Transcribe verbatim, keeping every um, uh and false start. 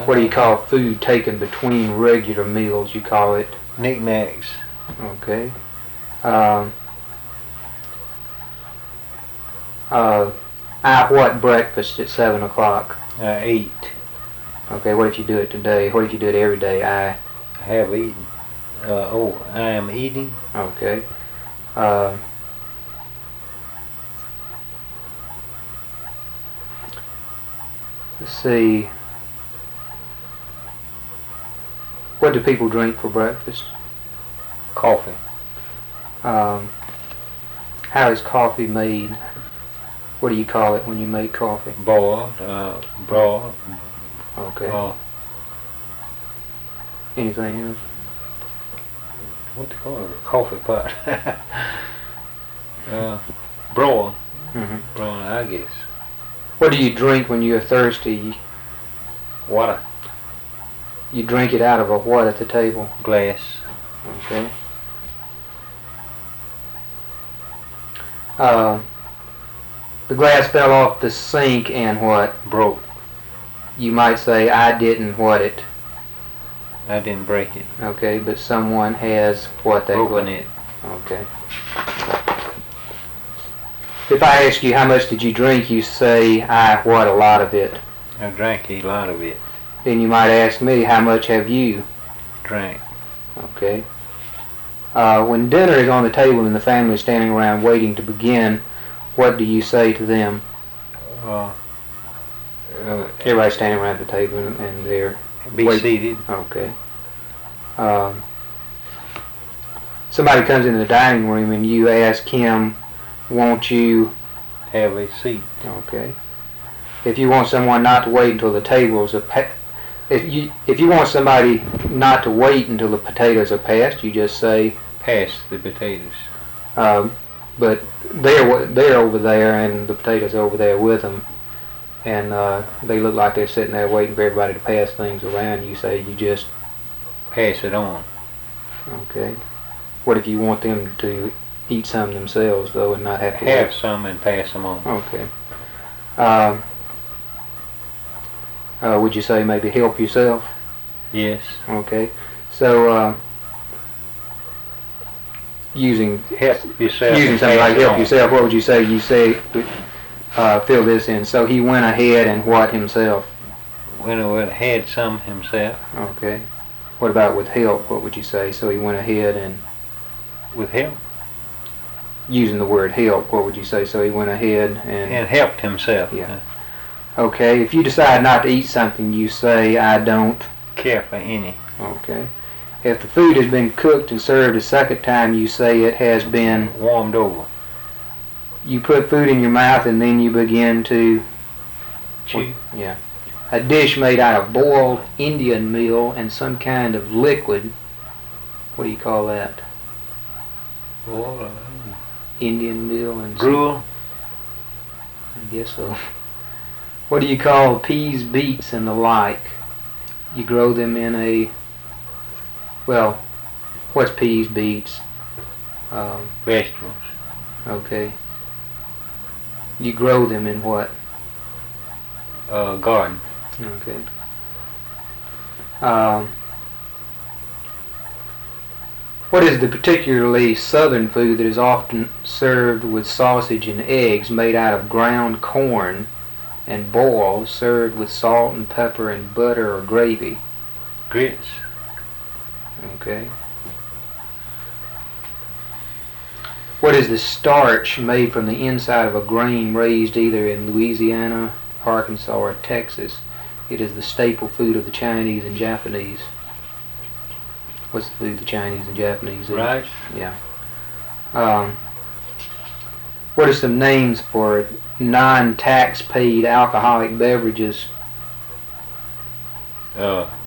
What do you call food taken between regular meals? You call it? Knickknacks. Okay. Um, uh, I what breakfast at seven o'clock? I eat. Okay, what if you do it today? What if you do it every day? I have eaten. Uh, oh, I am eating. Okay. Uh, let's see. What do people drink for breakfast? Coffee. Um, how is coffee made? What do you call it when you make coffee? Boiled, uh, broiled. Okay. Uh, Anything else? What they call it? Coffee pot. uh, broiled. Mm-hmm. Broiled, I guess. What do you drink when you're thirsty? Water. You drink it out of a what at the table? Glass. Okay. Uh, the glass fell off the sink and what? Broke. You might say, I didn't what it. I didn't break it. Okay, but someone has what they broken it. Okay. If I ask you how much did you drink, you say, I what a lot of it. I drank a lot of it. Then you might ask me, how much have you drank? Okay. Uh, when dinner is on the table and the family is standing around waiting to begin, what do you say to them? Uh, uh, Everybody's standing around the table and they're be wait- seated. Okay. Um, somebody comes into the dining room and you ask him, won't you have a seat? Okay. If you want someone not to wait until the tables are pa- if you if you want somebody not to wait until the potatoes are passed, you just say pass the potatoes. Um, but they're they're over there and the potatoes are over there with them, and uh, they look like they're sitting there waiting for everybody to pass things around. You say you just pass it on. Okay. What if you want them to eat some themselves though and not have to have wait? some and pass them on? Okay. Um, uh, would you say maybe help yourself? Yes. Okay. So uh, using help yourself. Using something like help yourself. What would you say? You say uh, fill this in. So he went ahead and what himself? Went ahead had some himself. Okay. What about with help? What would you say? So he went ahead and with help. Using the word help, what would you say? So he went ahead and and helped himself. Yeah. Okay. If you decide not to eat something, you say I don't care for any. Okay. If the food has been cooked and served a second time, you say it has been warmed over. You put food in your mouth and then you begin to chew. Yeah. A dish made out of boiled Indian meal and some kind of liquid. What do you call that? Boiled Indian meal and gruel. I guess so. What do you call peas, beets, and the like? You grow them in a well. What's peas, beets? Um, Vegetables. Okay. You grow them in what? Uh, garden. Okay. Um, what is the particularly southern food that is often served with sausage and eggs made out of ground corn and boiled, served with salt and pepper and butter or gravy? Grits. Okay. What is the starch made from the inside of a grain raised either in Louisiana, Arkansas, or Texas? It is the staple food of the Chinese and Japanese. What's the food the Chinese and Japanese eat? Rice. Yeah. Um, what are some names for non-tax paid alcoholic beverages? Uh,